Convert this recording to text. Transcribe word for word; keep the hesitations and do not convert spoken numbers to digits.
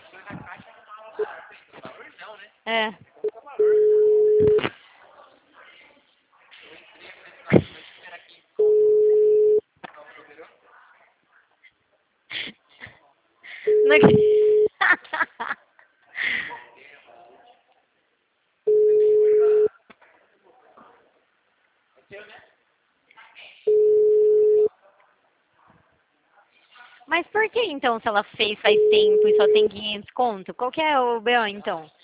É. Não acredito. Mas por que então, se ela fez faz tempo e só tem quinhentos conto? Qual que é o B O então?